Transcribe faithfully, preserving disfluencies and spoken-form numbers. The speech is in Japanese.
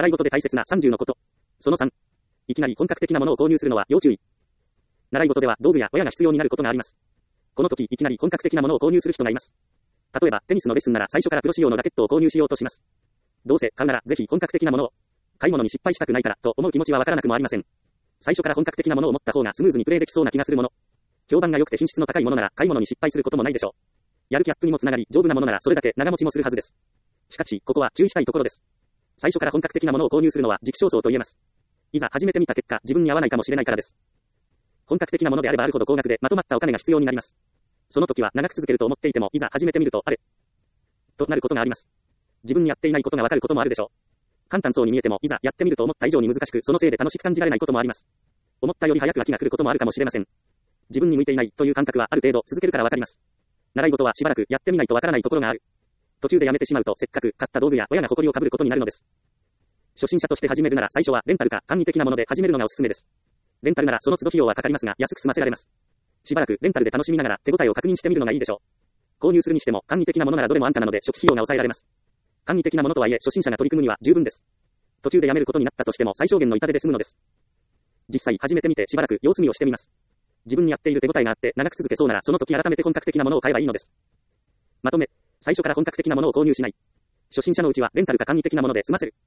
習い事で大切なさんじゅうのこと。そのさん。いきなり本格的なものを購入するのは要注意。習い事では道具や親が必要になることがあります。この時いきなり本格的なものを購入する人がいます。例えばテニスのレッスンなら最初からプロ仕様のラケットを購入しようとします。どうせ買うならぜひ本格的なものを。買い物に失敗したくないからと思う気持ちはわからなくもありません。最初から本格的なものを持った方がスムーズにプレイできそうな気がするもの。評判が良くて品質の高いものなら買い物に失敗することもないでしょう。やる気アップにもつながり丈夫なものならそれだけ長持ちもするはずです。しかしここは注意したいところです。最初から本格的なものを購入するのは時期尚早と言えます。いざ始めてみた結果自分に合わないかもしれないからです。本格的なものであればあるほど高額でまとまったお金が必要になります。その時は長く続けると思っていてもいざ始めてみるとあれとなることがあります。自分にやっていないことがわかることもあるでしょう。簡単そうに見えてもいざやってみると思った以上に難しくそのせいで楽しく感じられないこともあります。思ったより早く飽きが来ることもあるかもしれません。自分に向いていないという感覚はある程度続けるからわかります。習い事はしばらくやってみないとわからないところがある。途中でやめてしまうとせっかく買った道具や親が誇りをかぶることになるのです。初心者として始めるなら最初はレンタルか簡易的なもので始めるのがおすすめです。レンタルならその都度費用はかかりますが安く済ませられます。しばらくレンタルで楽しみながら手応えを確認してみるのがいいでしょう。購入するにしても簡易的なものならどれも安価なので初期費用が抑えられます。簡易的なものとはいえ初心者が取り組むには十分です。途中でやめることになったとしても最小限の痛手で済むのです。実際始めてみてしばらく様子見をしてみます。自分にやっている手応えがあって長く続けそうならその時改めて本格的なものを買えばいいのです。まとめ、最初から本格的なものを購入しない。初心者のうちはレンタルか簡易的なもので済ませる。